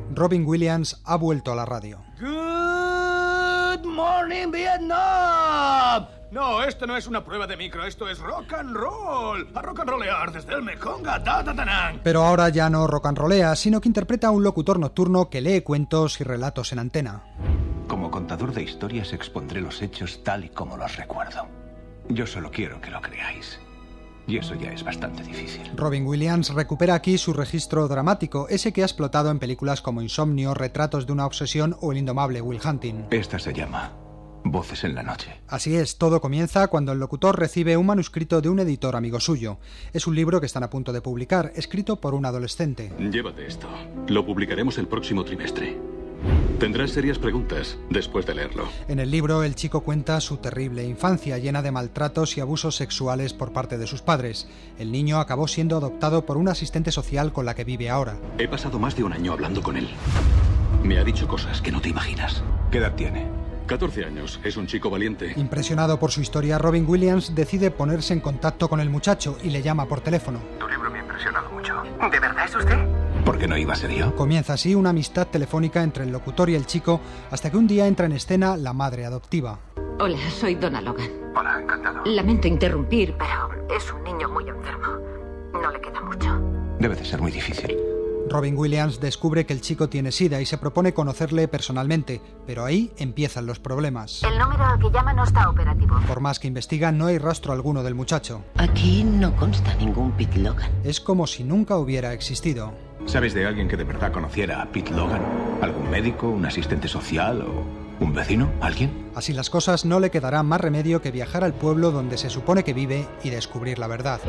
Robin Williams ha vuelto a la radio. Good morning, Vietnam. No, esto no es una prueba de micro, esto es rock and roll. A rock and rollear desde el Mekong a Tatatanán. Pero ahora ya no rock and rollea, sino que interpreta a un locutor nocturno que lee cuentos y relatos en antena. Como contador de historias expondré los hechos tal y como los recuerdo. Yo solo quiero que lo creáis. Y eso ya es bastante difícil. Robin Williams recupera aquí su registro dramático, ese que ha explotado en películas como Insomnio, Retratos de una obsesión o El indomable Will Hunting. Esta se llama Voces en la noche. Así es, todo comienza cuando el locutor recibe un manuscrito de un editor amigo suyo. Es un libro que están a punto de publicar, escrito por un adolescente. Llévate esto. Lo publicaremos el próximo trimestre. Tendrás serias preguntas después de leerlo. En el libro, el chico cuenta su terrible infancia, llena de maltratos y abusos sexuales por parte de sus padres. El niño acabó siendo adoptado por una asistente social con la que vive ahora. He pasado más de un año hablando con él. Me ha dicho cosas que no te imaginas. ¿Qué edad tiene? 14 años. Es un chico valiente. Impresionado por su historia, Robin Williams decide ponerse en contacto con el muchacho y le llama por teléfono. Tu libro me ha impresionado mucho. ¿De verdad es usted? ¿Por qué no iba a ser yo? Comienza así una amistad telefónica entre el locutor y el chico, hasta que un día entra en escena la madre adoptiva. Hola, soy Donna Logan. Hola, encantado. Lamento interrumpir, pero es un niño muy enfermo. No le queda mucho. Debe de ser muy difícil. Robin Williams descubre que el chico tiene SIDA y se propone conocerle personalmente, pero ahí empiezan los problemas. El número al que llama no está operativo. Por más que investiga, no hay rastro alguno del muchacho. Aquí no consta ningún Pete Logan. Es como si nunca hubiera existido. ¿Sabes de alguien que de verdad conociera a Pete Logan? ¿Algún médico, un asistente social o un vecino? ¿Alguien? Así las cosas, no le quedará más remedio que viajar al pueblo donde se supone que vive y descubrir la verdad.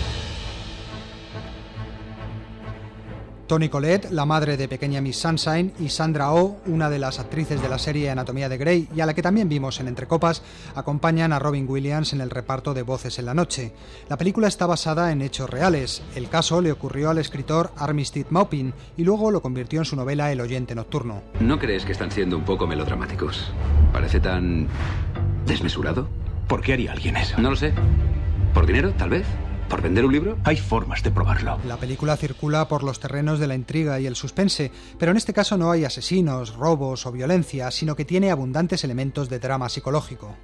Toni Collette, la madre de pequeña Miss Sunshine, y Sandra Oh, una de las actrices de la serie Anatomía de Grey y a la que también vimos en Entre Copas, acompañan a Robin Williams en el reparto de Voces en la noche. La película está basada en hechos reales. El caso le ocurrió al escritor Armistead Maupin y luego lo convirtió en su novela El oyente nocturno. ¿No crees que están siendo un poco melodramáticos? ¿Parece tan desmesurado? ¿Por qué haría alguien eso? No lo sé. ¿Por dinero, tal vez? ¿Por vender un libro? Hay formas de probarlo. La película circula por los terrenos de la intriga y el suspense, pero en este caso no hay asesinos, robos o violencia, sino que tiene abundantes elementos de drama psicológico.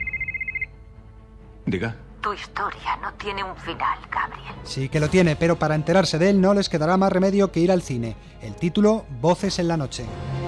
Diga. Tu historia no tiene un final, Gabriel. Sí que lo tiene, pero para enterarse de él no les quedará más remedio que ir al cine. El título, Voces en la noche.